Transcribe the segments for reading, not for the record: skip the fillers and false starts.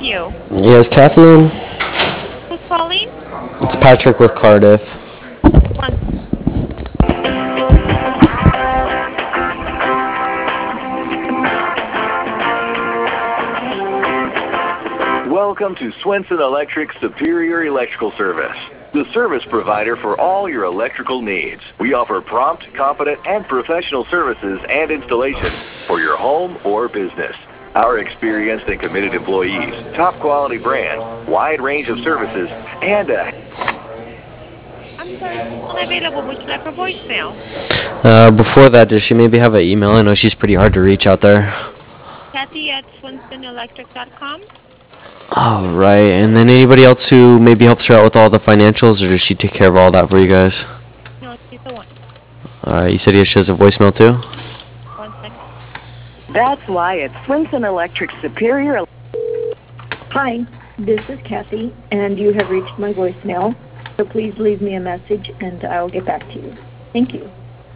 you. Yes, Kathleen. Who's calling? It's Patrick with Cardiff. One. Welcome to Swenson Electric Superior Electrical Service, the service provider for all your electrical needs. We offer prompt, competent, and professional services and installation for your home or business. Our experienced and committed employees, top quality brands, wide range of services, and I'm sorry, she's unavailable. Would you like her voicemail? Before that, does she maybe have an email? I know she's pretty hard to reach out there. Kathy at swinsonelectric.com. All right, and then anybody else who maybe helps her out with all the financials, or does she take care of all that for you guys? No, she's the one. All right, you said she has a voicemail too? 1 second. That's why it's Swinson Electric Superior. Hi, this is Kathy, and you have reached my voicemail. So please leave me a message, and I'll get back to you. Thank you.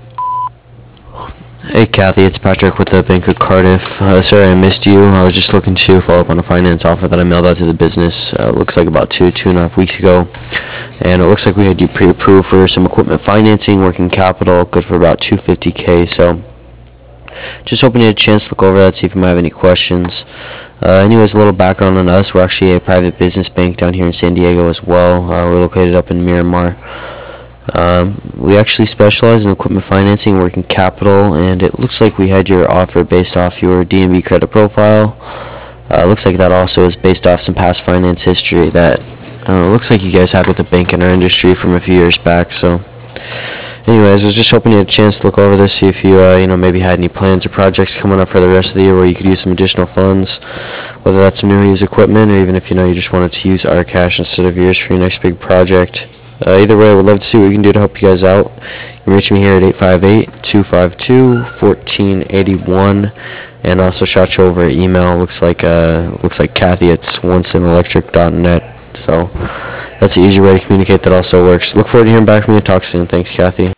Hey Kathy, it's Patrick with the Bank of Cardiff. Sorry I missed you. I was just looking to follow up on a finance offer that I mailed out to the business. Looks like about two and a half weeks ago. And it looks like we had you pre-approved for some equipment financing, working capital, good for about $250K. So just hoping you had a chance to look over that, see if you might have any questions. Anyways, a little background on us. We're actually a private business bank down here in San Diego as well. We're located up in Miramar. We actually specialize in equipment financing, working capital, and it looks like we had your offer based off your D&B credit profile. Looks like that also is based off some past finance history that looks like you guys had with the bank in our industry from a few years back. So anyways, I was just hoping you had a chance to look over this, see if you maybe had any plans or projects coming up for the rest of the year where you could use some additional funds, whether that's some new or used equipment, or even if you just wanted to use our cash instead of yours for your next big project. Either way, I would love to see what we can do to help you guys out. You can reach me here at 858-252-1481, and also shot you over email. Looks like Kathy at swansonelectric.net. So that's the easy way to communicate. That also works. Look forward to hearing back from you. Talk soon. Thanks, Kathy.